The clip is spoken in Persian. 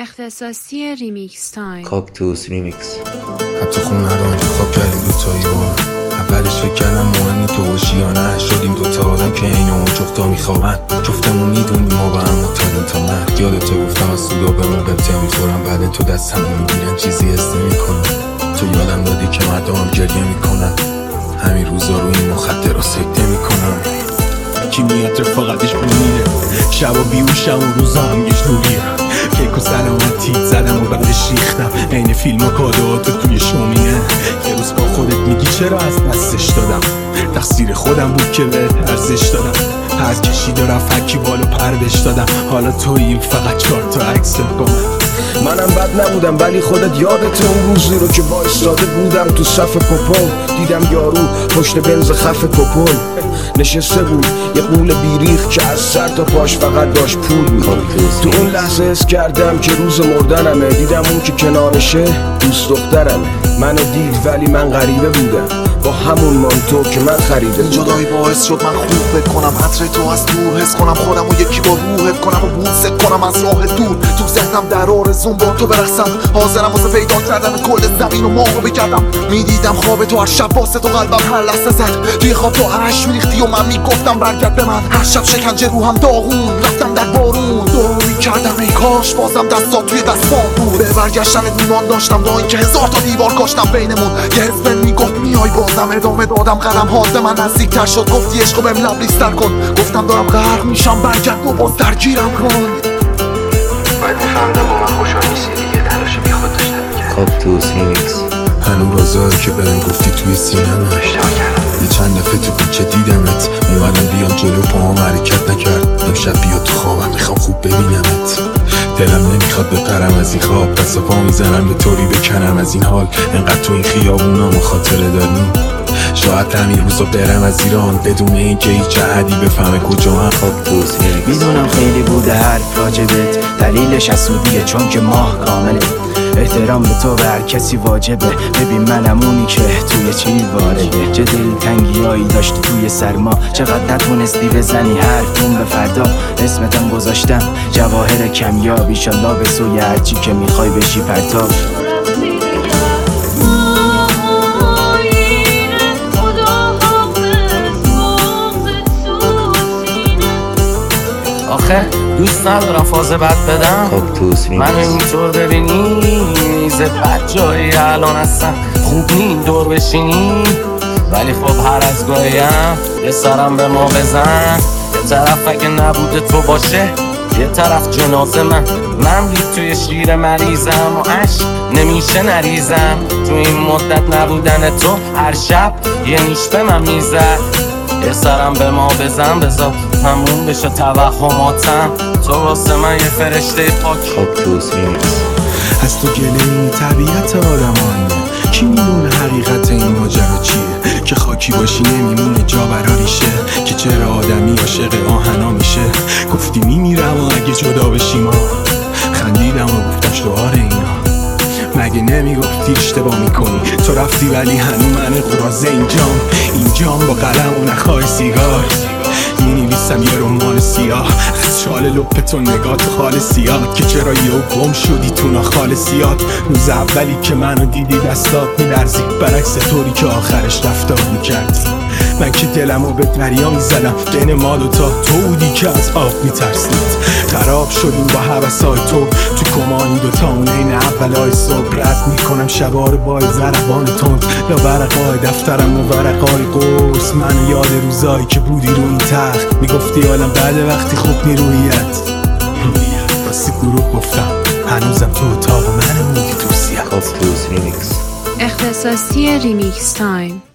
اختصاصی ریمیکس تایم. کاکتوس ریمیکس. حتی خونه رو انتخاب کردیم دوتایی با اولش فکر کردم مهمی تو باشی یا نه. شدیم دوتا آدم که این اون جفتا میخوابن. جفتمون میدونیم ما با هم متادیم تا مرد. یادتو گفتم از سودا به اون قبطه میخورم. بعد تو دستم میگیرن چیزی حس نمیکنم. تو یادم دادی که مردم گریه میکنن. همین روزا رو این مخدر رو سکته میکنم. کی میاد رفاقتش بمیره. شبا بیوشم و روزا هم یه جوریه. کیک و سلامتی زدم و بعدش ریختم. عین فیلم و کادوهاتو توی شومینه. یه روز با خودت میگی چرا از دستش دادم. تقصیر خودم بود که بهت ارزش دادم. از کشید و رفت هکی بالو پردش دادم. حالا تویی فقط 4 تا عکس با منم بد نبودم ولی خودت یادت اون روزی رو که وایساده بودم تو صف کپل. دیدم یارو پشت بنز خف کپل نشسته بود یه قول بیریخ که از سر تا پاش فقط داشت پول بود. تو اون لحظه حس کردم که روز مردنمه. دیدم اون که کنارشه دوست دخترمه. منو دید ولی من غریبه بودم با همون مانتو که من خریده بودم. جدایی باعث شد من خوب بکنم عطر تو از دور حس کنم خودم و یکی با روحت کنم و بوسه کنم از راه دور. تو ذهنم در آرزون با تو برقصم. حاضرم واسه پیدا کردن کل زمین و ماه رو بگردم. میدیدم خواب تو هر شب واسه تو قلبم هر لحظه زد. توی خواب تو اشک میریختی و من میگفتم برگرد به من. هر شب شکنجه روحم داغون رفتم در بارون. دعا میکردم ای کاش بازم دستات توی دستام بود. به برگشتن ایمان داشتم با اینکه 1000 تا دیوار کاشتم بینمون. یه حس بهم میگفت میای بازم ادامه دادم. قدم هات به من نزدیکتر شد. گفتی عشقو بهم لبریزتر کن. گفتم دارم غرق میشم برگرد و باز درگیرم کن. باید میفهمیدم با من خوشحال نیستی دیگه. تلاش بی خود داشتم میکردم. کاکتوس ریمیکس. هنو رازایی که بهم گفتی توی سینم اشتباه کردم. یه چند دفعه تو کوچه دیدمت. اومدم بیام جلو پاهم حرکت نکرد. امشب بیا تو خوابم میخوام خوب ببینمت. دلم نمیخواد بپرم از این خواب. دست پا میزنم یه طوری بکنم از این حال. انقدر تو این خیابونا مخاطره داریم. شاید همین روزا برم از ایران بدون اینکه هیچ احدی بفهمه کجا هم. کاکتوس ریمیکس. میدونم خیلی بوده حرف راجبت. دلیلش حسودیه چون که ماه کامله. احترام به تو به هر کسی واجبه. ببین منم اونی که توی چی وارده. چه دلتنگیایی داشتی توی سرما. چقدر نتونستی بزنی حرفون به فردا. اسمتم گذاشتم جواهر کمیاب. ایشالله به سوی هرچی که میخوای بشی پرتاب. آخه دوست ندارم فاز بد بدم. کاکتوس ریمیکس. منو اینطور ببینی میزه بد جایی الان هستم. خوب نیم دور بشینی ولی خب هر از گاهیم یه سرم به ما بزن. یه طرف اگه نبوده تو باشه یه طرف جنازه من لید توی شیر مریضم و عشق نمیشه نریزم. تو این مدت نبودن تو هر شب یه نیش به من میزد. یه سرم به ما بزن بذار همون بشه توهماتم. تو واسه من یه فرشته پاک. کاکتوس ریمیکس. از تو گله این طبیعت آدم آینه. کی میدونه حقیقت این ماجرا چیه. که خاکی باشی نمیمونه جا براریشه. که چرا آدمی عاشق آهنا میشه. گفتی میمیرم و اگه جدا بشیم خندیدم و گفتم شعار اینا. مگه نمیگفتی اشتباه میکنی. تو رفتی ولی هنو من قرازه اینجام با قلم و نخواهی سیگار. مینویسم یه رمان سیاه از شال لپت و نگاه تو خال سیاه. که چرا یهو گم شدی تو ناخال سیاه. روز اولی که منو دیدی دستات میلرزی. برعکس طوری که آخرش رفتار میکردی. من که دلمو به دریا میزدم. بین مال و تو بودی که از آب میترسید. خراب شدیم با حوثای تو کما این دوتا اونین اولای صبح. رد میکنم شبار بای زربان تند. یا ورقای دفترم و ورقای قرص. من یاد روزایی که بودی رو این تخت. میگفتی حالم بعد وقتی خوب نیرویت. راستی دروغ گفتم هنوزم تو اتاق منم بودی تو سیاه. کاکتوس ریمیکس. اختصاصی ریمیکس تایم.